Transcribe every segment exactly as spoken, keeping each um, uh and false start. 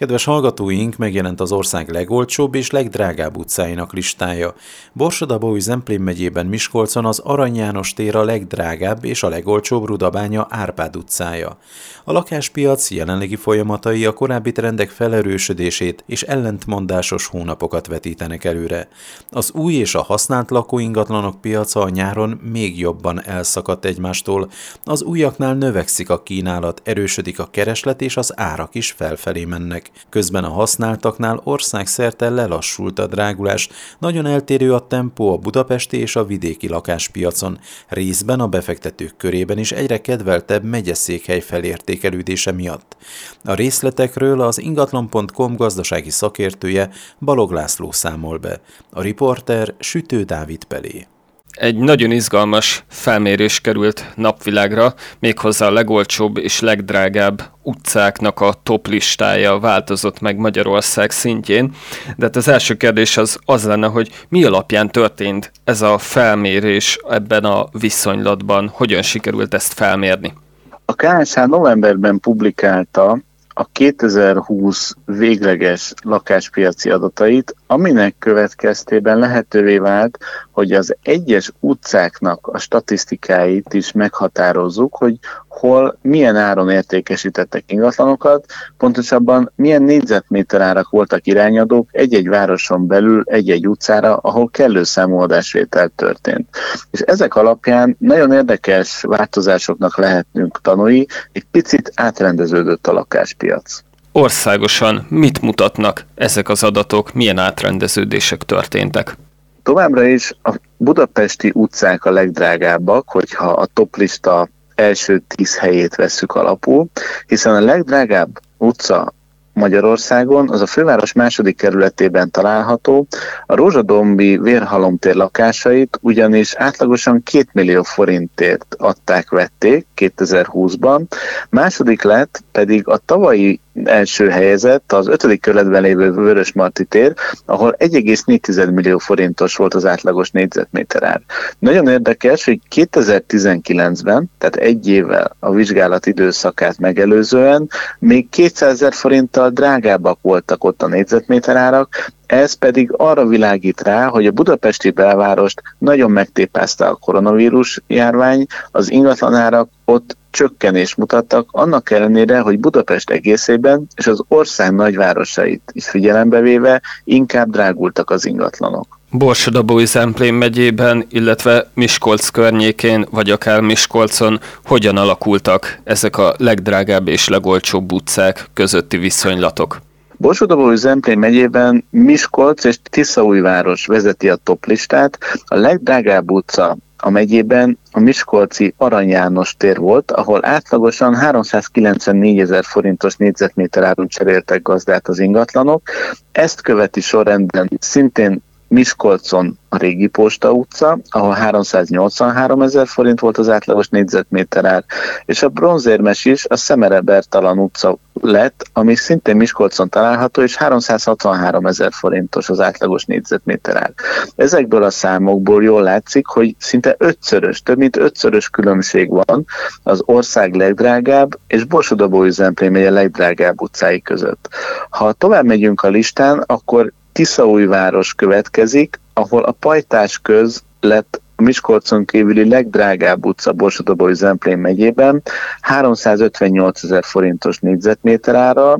Kedves hallgatóink, megjelent az ország legolcsóbb és legdrágább utcáinak listája. Borsod-Abaúj-Zemplén megyében Miskolcon az Arany János tér a legdrágább és a legolcsóbb Rudabánya Árpád utcája. A lakáspiac jelenlegi folyamatai a korábbi trendek felerősödését és ellentmondásos hónapokat vetítenek előre. Az új és a használt lakóingatlanok piaca a nyáron még jobban elszakadt egymástól. Az újaknál növekszik a kínálat, erősödik a kereslet és az árak is felfelé mennek. Közben a használtaknál országszerte lelassult a drágulás, nagyon eltérő a tempó a budapesti és a vidéki lakáspiacon, részben a befektetők körében is egyre kedveltebb megyeszékhely felértékelődése miatt. A részletekről az ingatlan pont com gazdasági szakértője Balog László számol be, a riporter Sütő Dávid Pelé. Egy nagyon izgalmas felmérés került napvilágra, méghozzá a legolcsóbb és legdrágább utcáknak a top listája változott meg Magyarország szintjén. De hát az első kérdés az, az lenne, hogy mi alapján történt ez a felmérés ebben a viszonylatban, hogyan sikerült ezt felmérni? A ká es há novemberben publikálta a kétezer-húsz végleges lakáspiaci adatait, aminek következtében lehetővé vált, hogy az egyes utcáknak a statisztikáit is meghatározzuk, hogy hol milyen áron értékesítettek ingatlanokat, pontosabban milyen négyzetméter árak voltak irányadók egy-egy városon belül egy-egy utcára, ahol kellő számú adásvétel történt. És ezek alapján nagyon érdekes változásoknak lehetnünk tanulni, egy picit átrendeződött a lakáspiac. Országosan mit mutatnak ezek az adatok, milyen átrendeződések történtek? Továbbra is a budapesti utcák a legdrágábbak, hogyha a toplista első tíz helyét vesszük alapul, hiszen a legdrágább utca Magyarországon az a főváros második kerületében található, a Rózsadombi Vérhalomtér lakásait ugyanis átlagosan két millió forintért adták-vették kétezer-húszban, második lett pedig a tavalyi első helyezett az ötödik kerületben lévő Vörösmarty tér, ahol egy egész négy millió forintos volt az átlagos négyzetméter ár. Nagyon érdekes, hogy kétezer-tizenkilencben, tehát egy évvel a vizsgálat időszakát megelőzően még kétszázezer forinttal drágábbak voltak ott a négyzetméter árak, ez pedig arra világít rá, hogy a budapesti belvárost nagyon megtépázta a koronavírus járvány, az ingatlanárak ott csökkenést mutattak, annak ellenére, hogy Budapest egészében és az ország nagyvárosait is figyelembe véve inkább drágultak az ingatlanok. Borsod-Abaúj-Zemplén megyében, illetve Miskolc környékén, vagy akár Miskolcon hogyan alakultak ezek a legdrágább és legolcsóbb utcák közötti viszonylatok? Borsod-Abaúj-Zemplén megyében Miskolc és Tiszaújváros vezeti a toplistát, a legdrágább utca a megyében a miskolci Arany János tér volt, ahol átlagosan háromszázkilencvennégyezer forintos négyzetméter áron cseréltek gazdát az ingatlanok. Ezt követi sorrendben szintén Miskolcon a Régi Posta utca, ahol háromszáznyolcvanháromezer forint volt az átlagos négyzetméter ár, és a bronzérmes is a Szemere Bertalan utca lett, ami szintén Miskolcon található, és háromszázhatvanháromezer forintos az átlagos négyzetméter ár. Ezekből a számokból jól látszik, hogy szinte ötszörös, több mint ötszörös különbség van az ország legdrágább és Borsod-Abaúj-Zemplén megye legdrágább utcái között. Ha tovább megyünk a listán, akkor Tiszaújváros következik, ahol a Pajtás köz lett a Miskolcon kívüli legdrágább utca Borsod-Abaúj-Zemplén megyében, háromszázötvennyolcezer forintos négyzetméter ára,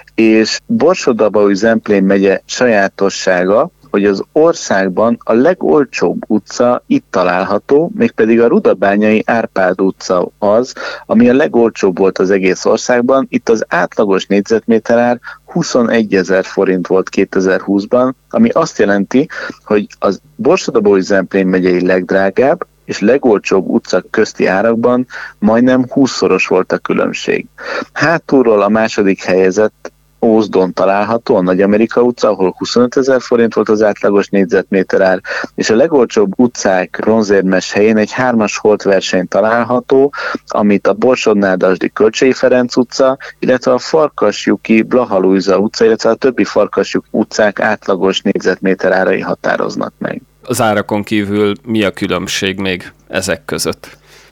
és Borsod-Abaúj-Zemplén megye sajátossága, hogy az országban a legolcsóbb utca itt található, mégpedig a Rudabányai Árpád utca az, ami a legolcsóbb volt az egész országban. Itt az átlagos négyzetméter ár huszonegyezer forint volt kétezer-húszban, ami azt jelenti, hogy az Borsod-Abaúj-Zemplén megyei legdrágább és legolcsóbb utcak közti árakban majdnem húszszoros volt a különbség. Hátulról a második helyezett Ózdon található, a Nagy Amerika utca, ahol huszonötezer forint volt az átlagos négyzetméter ár, és a legolcsóbb utcák bronzérmes helyén egy hármas holtverseny található, amit a Borsod-Nádasdy Kölcsey Ferenc utca, illetve a Farkaslyuki Blaha Lujza utca, illetve a többi Farkaslyuk utcák átlagos négyzetméter árai határoznak meg. Az árakon kívül mi a különbség még ezek között?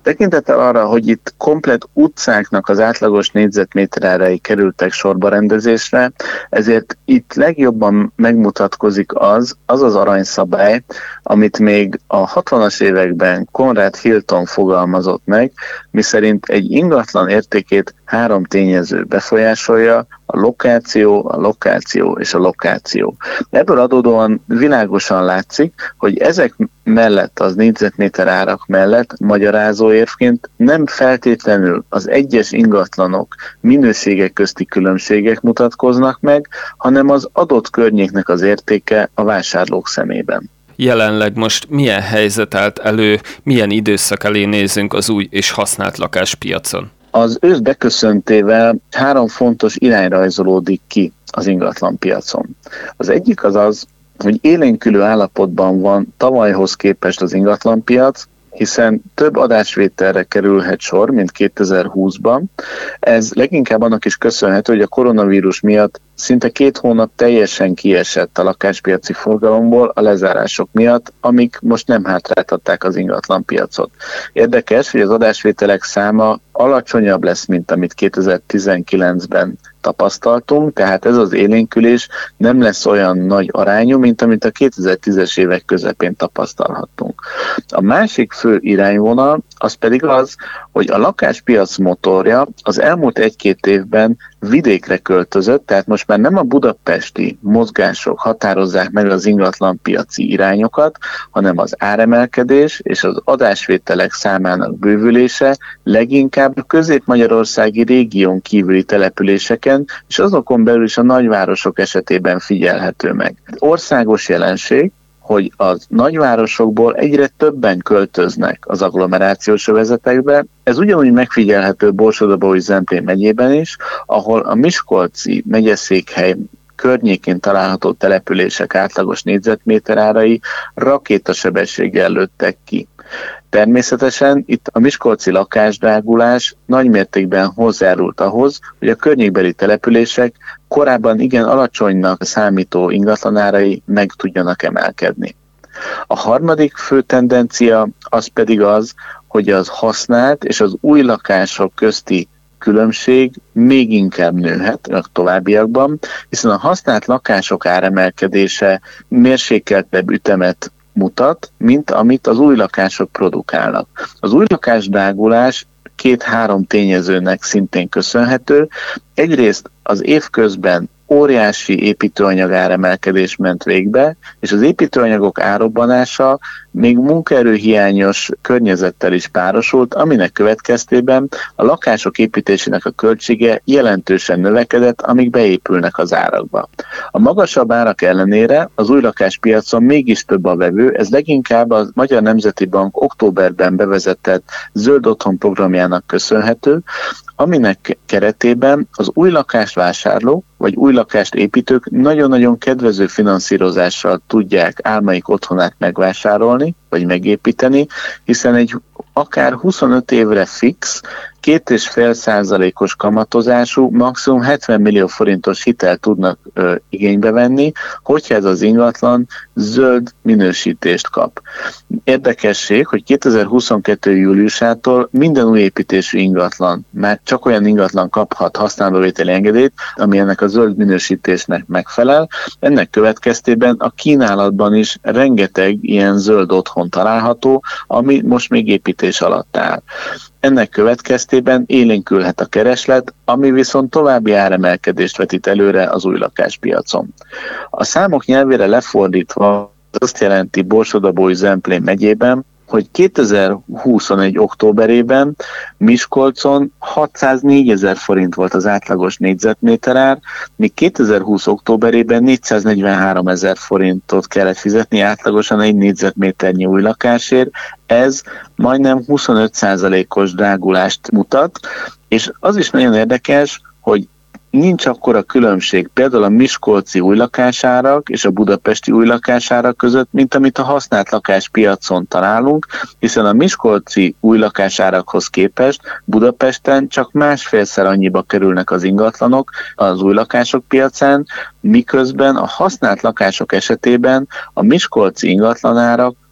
Tekintettel arra, hogy itt komplett utcáknak az átlagos négyzetméterárai kerültek sorba rendezésre, ezért itt legjobban megmutatkozik az, az az aranyszabály, amit még a hatvanas években Conrad Hilton fogalmazott meg, miszerint egy ingatlan értékét három tényező befolyásolja: a lokáció, a lokáció és a lokáció. Ebből adódóan világosan látszik, hogy ezek mellett, az négyzetméter árak mellett magyarázóérvként nem feltétlenül az egyes ingatlanok minőségek közti különbségek mutatkoznak meg, hanem az adott környéknek az értéke a vásárlók szemében. Jelenleg most milyen helyzet állt elő, milyen időszak elé nézünk az új és használt lakáspiacon? Az ősz beköszöntével három fontos irány rajzolódik ki az ingatlanpiacon. Az egyik az az, hogy élénkülő állapotban van tavalyhoz képest az ingatlanpiac, hiszen több adásvételre kerülhet sor, mint kétezer-húszban. Ez leginkább annak is köszönhető, hogy a koronavírus miatt szinte két hónap teljesen kiesett a lakáspiaci forgalomból a lezárások miatt, amik most nem hátráltatták az ingatlanpiacot. Érdekes, hogy az adásvételek száma alacsonyabb lesz, mint amit kétezer-tizenkilencben tapasztaltunk, tehát ez az élénkülés nem lesz olyan nagy arányú, mint amit a kétezer-tízes évek közepén tapasztalhattunk. A másik fő irányvonal az pedig az, hogy a lakáspiac motorja az elmúlt egy-két évben vidékre költözött, tehát most már nem a budapesti mozgások határozzák meg az ingatlanpiaci irányokat, hanem az áremelkedés és az adásvételek számának bővülése leginkább a közép-magyarországi régión kívüli településeken és azokon belül is a nagyvárosok esetében figyelhető meg. Országos jelenség, hogy a nagyvárosokból egyre többen költöznek az agglomerációs övezetekbe. Ez ugyanúgy megfigyelhető Borsod-Abaúj-Zemplén megyében is, ahol a miskolci megyeszékhely környékén található települések átlagos négyzetméterárai rakétasebességgel lőttek ki. Természetesen itt a miskolci lakásdrágulás nagymértékben hozzájárult ahhoz, hogy a környékbeli települések korábban igen alacsonynak számító ingatlanárai meg tudjanak emelkedni. A harmadik fő tendencia az pedig az, hogy az használt és az új lakások közti különbség még inkább nőhet a továbbiakban, hiszen a használt lakások áremelkedése mérsékeltebb ütemet mutat, mint amit az új lakások produkálnak. Az új lakásdrágulás két-három tényezőnek szintén köszönhető. Egyrészt az évközben óriási építőanyag áremelkedés ment végbe, és az építőanyagok árobbanása még munkaerőhiányos környezettel is párosult, aminek következtében a lakások építésének a költsége jelentősen növekedett, amíg beépülnek az árakba. A magasabb árak ellenére az új lakáspiacon mégis több a vevő, ez leginkább a Magyar Nemzeti Bank októberben bevezetett zöld otthon programjának köszönhető, aminek keretében az új lakást vásárlók vagy új lakást építők nagyon-nagyon kedvező finanszírozással tudják álmaik otthonát megvásárolni vagy megépíteni, hiszen egy akár huszonöt évre fix, két egész öt százalékos kamatozású, maximum hetven millió forintos hitelt tudnak ö, igénybe venni, hogyha ez az ingatlan zöld minősítést kap. Érdekesség, hogy kétezer-huszonkettő júliusától minden új építésű ingatlan, már csak olyan ingatlan kaphat használóvételi engedélyt, ami ennek a zöld minősítésnek megfelel. Ennek következtében a kínálatban is rengeteg ilyen zöld otthon található, ami most még építés alatt áll. Ennek következtében élénkülhet a kereslet, ami viszont további áremelkedést vetít előre az új lakáspiacon. A számok nyelvére lefordítva azt jelenti Borsod-Abaúj-Zemplén megyében, hogy kétezer-huszonegy októberében Miskolcon hatszáznégyezer forint volt az átlagos négyzetméterár, míg kétezer-húsz októberében négyszáznegyvenháromezer forintot kellett fizetni átlagosan egy négyzetméternyi új lakásért. Ez majdnem huszonöt százalékos drágulást mutat, és az is nagyon érdekes, hogy nincs akkora különbség például a miskolci új lakásárak és a budapesti új lakásárak között, mint amit a használt lakáspiacon találunk, hiszen a miskolci új lakásárakhoz képest Budapesten csak másfélszer annyiba kerülnek az ingatlanok az új lakások piacán, miközben a használt lakások esetében a miskolci ingatlanárak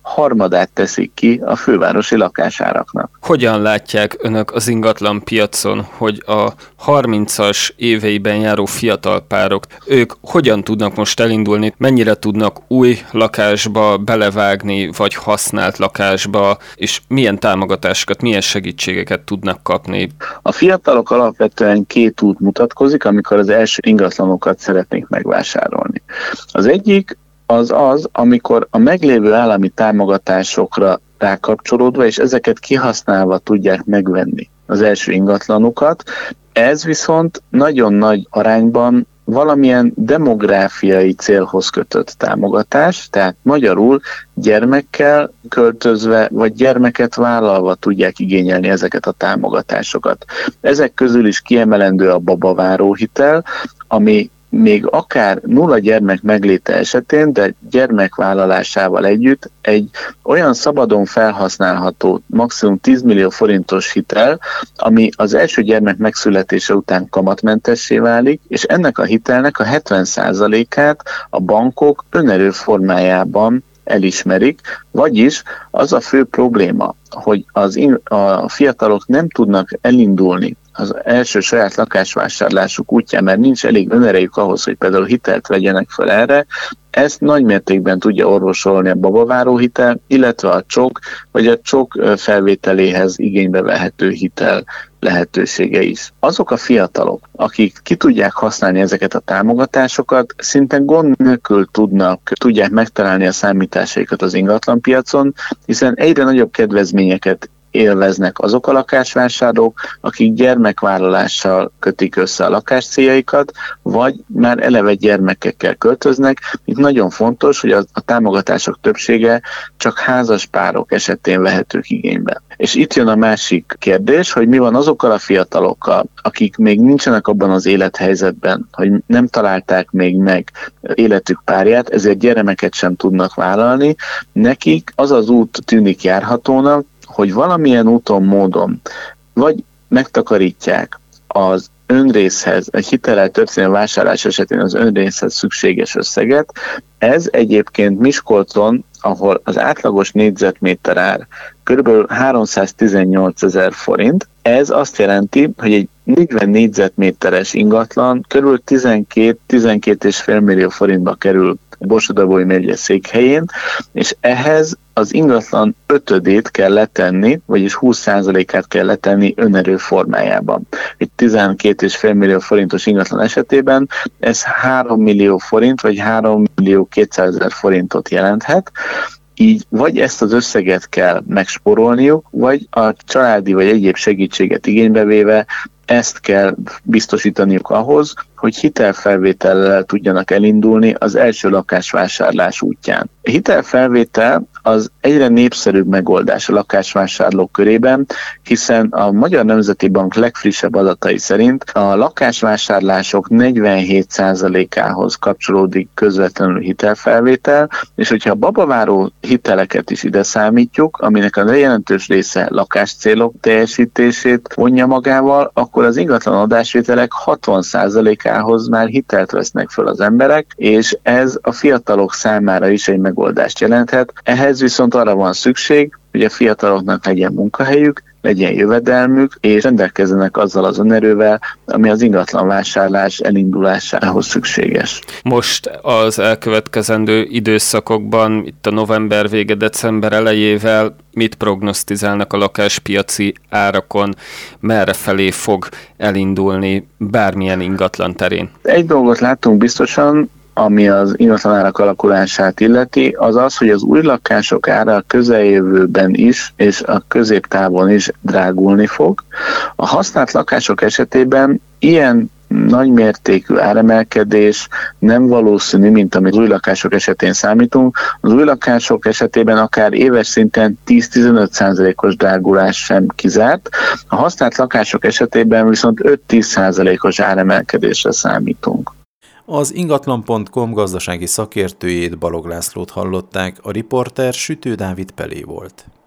harmadát teszik ki a fővárosi lakásáraknak. Hogyan látják önök az ingatlan piacon, hogy a harmincas éveiben járó fiatal párok, ők hogyan tudnak most elindulni, mennyire tudnak új lakásba belevágni, vagy használt lakásba, és milyen támogatásokat, milyen segítségeket tudnak kapni? A fiatalok alapvetően két út mutatkozik, amikor az első ingatlanokat szeretnék megvásárolni. Az egyik az az, amikor a meglévő állami támogatásokra rákapcsolódva, és ezeket kihasználva tudják megvenni az első ingatlanukat. Ez viszont nagyon nagy arányban valamilyen demográfiai célhoz kötött támogatás, tehát magyarul gyermekkel költözve, vagy gyermeket vállalva tudják igényelni ezeket a támogatásokat. Ezek közül is kiemelendő a babaváró hitel, ami még akár nulla gyermek megléte esetén, de gyermekvállalásával együtt egy olyan szabadon felhasználható, maximum tíz millió forintos hitel, ami az első gyermek megszületése után kamatmentessé válik, és ennek a hitelnek a hetven százalékát a bankok önerő formájában elismerik, vagyis az a fő probléma, hogy az in- a fiatalok nem tudnak elindulni az első saját lakásvásárlásuk útján, mert nincs elég önerejük ahhoz, hogy például hitelt vegyenek fel erre, ezt nagymértékben tudja orvosolni a babaváró hitel, illetve a csok, vagy a csok felvételéhez igénybe vehető hitel lehetősége is. Azok a fiatalok, akik ki tudják használni ezeket a támogatásokat, szinte gond nélkül tudnak, tudják megtalálni a számításaikat az ingatlanpiacon, hiszen egyre nagyobb kedvezményeket élveznek azok a lakásvásárlók, akik gyermekvállalással kötik össze a lakáscéljaikat, vagy már eleve gyermekekkel költöznek. Itt nagyon fontos, hogy a, a támogatások többsége csak házas párok esetén vehetők igénybe. És itt jön a másik kérdés, hogy mi van azokkal a fiatalokkal, akik még nincsenek abban az élethelyzetben, hogy nem találták még meg életük párját, ezért gyermeket sem tudnak vállalni. Nekik az az út tűnik járhatónak, hogy valamilyen úton, módon vagy megtakarítják az önrészhez, egy hitellel történő vásárlás esetén az önrészhez szükséges összeget. Ez egyébként Miskolcon, ahol az átlagos négyzetméter ár kb. háromszáztizennyolcezer forint, ez azt jelenti, hogy egy negyven négyzetméteres ingatlan kb. tizenkét-tizenkét egész öt millió forintba kerül Borsod-Abaúj megyei székhelyén, és ehhez az ingatlan ötödét kell letenni, vagyis húsz százalékát kell letenni önerő formájában. Egy tizenkét egész öt millió forintos ingatlan esetében ez három millió forint, vagy három millió kétszázezer forintot jelenthet. Így vagy ezt az összeget kell megspórolniuk, vagy a családi vagy egyéb segítséget igénybe véve ezt kell biztosítaniuk ahhoz, hogy hitelfelvétellel tudjanak elindulni az első lakásvásárlás útján. A hitelfelvétel az egyre népszerűbb megoldás a lakásvásárlók körében, hiszen a Magyar Nemzeti Bank legfrissebb adatai szerint a lakásvásárlások negyvenhét százalékához kapcsolódik közvetlenül hitelfelvétel, és hogyha a babaváró hiteleket is ide számítjuk, aminek a jelentős része lakáscélok teljesítését vonja magával, akkor az ingatlan adásvételek hatvan százalékához már hitelt vesznek föl az emberek, és ez a fiatalok számára is egy megoldást jelenthet. Ehhez viszont arra van szükség, hogy a fiataloknak legyen munkahelyük, legyen jövedelmük, és rendelkezzenek azzal az önerővel, ami az ingatlanvásárlás elindulásához szükséges. Most az elkövetkezendő időszakokban, itt a november vége, december elejével mit prognosztizálnak a lakáspiaci árakon, merre felé fog elindulni bármilyen ingatlan terén? Egy dolgot látunk biztosan, ami az ingatlanárak alakulását illeti, az az, hogy az új lakások ára a közeljövőben is, és a középtávon is drágulni fog. A használt lakások esetében ilyen nagymértékű áremelkedés nem valószínű, mint amit az új lakások esetén számítunk. Az új lakások esetében akár éves szinten tíz-tizenöt százalékos drágulás sem kizárt. A használt lakások esetében viszont öt-tíz százalékos áremelkedésre számítunk. Az ingatlan pont com gazdasági szakértőjét, Balog Lászlót hallották, a riporter Sütő Dávid Pelé volt.